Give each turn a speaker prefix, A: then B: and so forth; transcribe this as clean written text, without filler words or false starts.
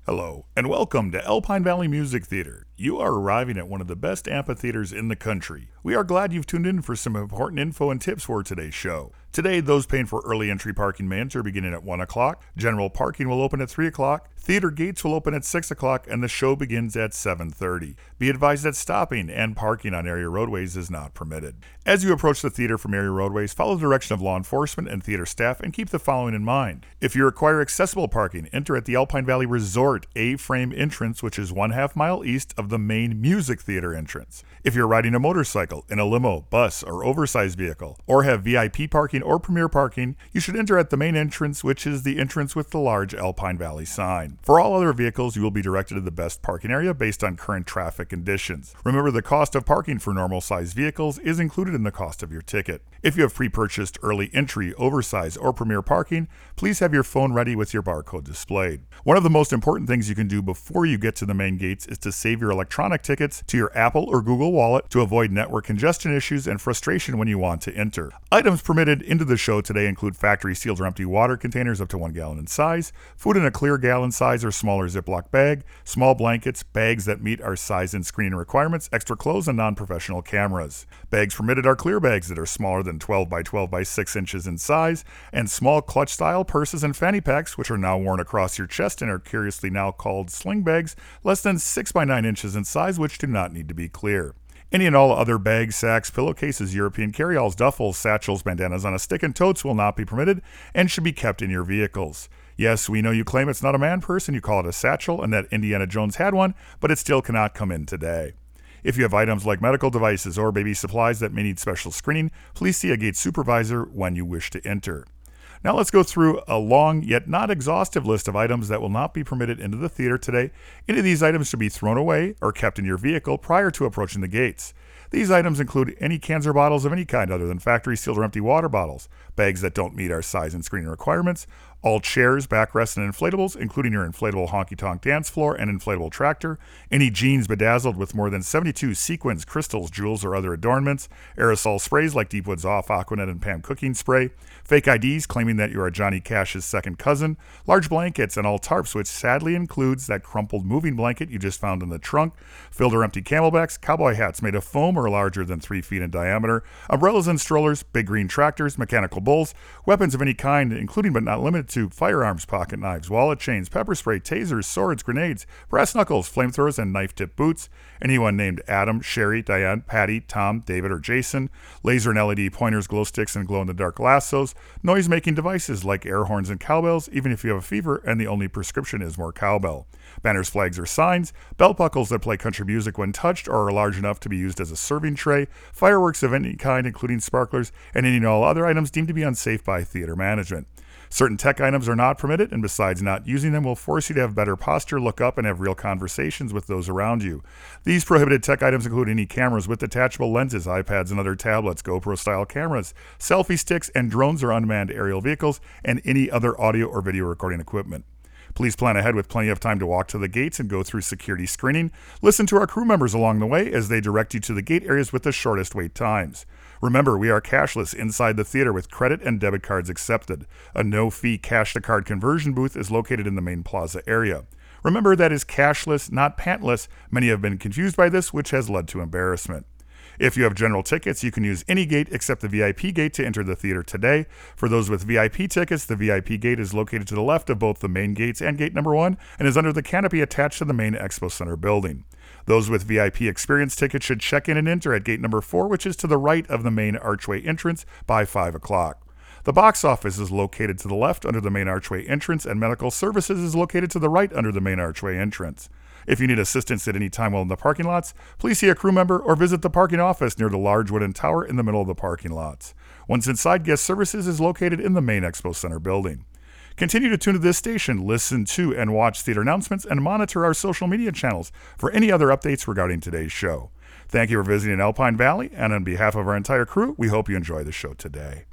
A: Hello, and welcome to Alpine Valley Music Theater. You are arriving at one of the best amphitheaters in the country. We are glad you've tuned in for some important info and tips for today's show. Today, those paying for early entry parking may enter beginning at 1 o'clock. General parking will open at 3 o'clock. Theater gates will open at 6 o'clock, and the show begins at 7:30. Be advised that stopping and parking on area roadways is not permitted. As you approach the theater from area roadways, follow the direction of law enforcement and theater staff and keep the following in mind. If you require accessible parking, enter at the Alpine Valley Resort A-frame entrance, which is 1/2 mile east of the main music theater entrance. If you're riding a motorcycle, in a limo, bus, or oversized vehicle, or have VIP parking or premier parking, you should enter at the main entrance, which is the entrance with the large Alpine Valley sign. For all other vehicles, you will be directed to the best parking area based on current traffic conditions. Remember, the cost of parking for normal-sized vehicles is included in the cost of your ticket. If you have pre-purchased early entry, oversized, or premier parking, please have your phone ready with your barcode displayed. One of the most important things you can do before you get to the main gates is to save your electronic tickets to your Apple or Google Wallet to avoid network congestion issues and frustration when you want to enter. Items permitted into the show today include factory sealed or empty water containers up to 1 gallon in size, food in a clear gallon size or smaller Ziploc bag, small blankets, bags that meet our size and screening requirements, extra clothes, and non-professional cameras. Bags permitted are clear bags that are smaller than 12 by 12 by 6 inches in size, and small clutch-style purses and fanny packs, which are now worn across your chest and are curiously now called sling bags, less than 6 by 9 inches in size, which do not need to be clear. Any and all other bags, sacks, pillowcases, European carryalls, duffels, satchels, bandanas on a stick, and totes will not be permitted and should be kept in your vehicles. Yes, we know you claim it's not a man purse and you call it a satchel and that Indiana Jones had one, but it still cannot come in today. If you have items like medical devices or baby supplies that may need special screening, please see a gate supervisor when you wish to enter. Now let's go through a long yet not exhaustive list of items that will not be permitted into the theater today. Any of these items should be thrown away or kept in your vehicle prior to approaching the gates. These items include any cans or bottles of any kind other than factory sealed or empty water bottles, bags that don't meet our size and screening requirements, all chairs, backrests, and inflatables, including your inflatable honky-tonk dance floor and inflatable tractor, any jeans bedazzled with more than 72 sequins, crystals, jewels, or other adornments, aerosol sprays like Deepwood's Off, Aquanet, and Pam cooking spray, fake IDs claiming that you are Johnny Cash's second cousin, large blankets, and all tarps, which sadly includes that crumpled moving blanket you just found in the trunk, filled or empty camelbacks, cowboy hats made of foam or larger than 3 feet in diameter, umbrellas and strollers, big green tractors, mechanical bulls, weapons of any kind, including but not limited to firearms, pocket knives, wallet chains, pepper spray, tasers, swords, grenades, brass knuckles, flamethrowers, and knife-tipped boots. Anyone named Adam, Sherry, Diane, Patty, Tom, David, or Jason. Laser and LED pointers, glow sticks, and glow-in-the-dark lassos. Noise-making devices like air horns and cowbells, even if you have a fever and the only prescription is more cowbell. Banners, flags, or signs. Belt buckles that play country music when touched or are large enough to be used as a serving tray. Fireworks of any kind, including sparklers, and any and all other items deemed to be unsafe by theater management. Certain tech items are not permitted, and besides not using them will force you to have better posture, look up, and have real conversations with those around you. These prohibited tech items include any cameras with detachable lenses, iPads and other tablets, GoPro-style cameras, selfie sticks, and drones or unmanned aerial vehicles, and any other audio or video recording equipment. Please plan ahead with plenty of time to walk to the gates and go through security screening. Listen to our crew members along the way as they direct you to the gate areas with the shortest wait times. Remember, we are cashless inside the theater with credit and debit cards accepted. A no-fee cash-to-card conversion booth is located in the main plaza area. Remember, that is cashless, not pantless. Many have been confused by this, which has led to embarrassment. If you have general tickets, you can use any gate except the VIP gate to enter the theater today. For those with VIP tickets, the VIP gate is located to the left of both the main gates and gate number 1 and is under the canopy attached to the main Expo Center building. Those with VIP experience tickets should check in and enter at gate number 4, which is to the right of the main archway entrance, by 5 o'clock. The box office is located to the left under the main archway entrance, and medical services is located to the right under the main archway entrance. If you need assistance at any time while in the parking lots, please see a crew member or visit the parking office near the large wooden tower in the middle of the parking lots. Once inside, guest services is located in the main Expo Center building. Continue to tune to this station, listen to and watch theater announcements, and monitor our social media channels for any other updates regarding today's show. Thank you for visiting Alpine Valley, and on behalf of our entire crew, we hope you enjoy the show today.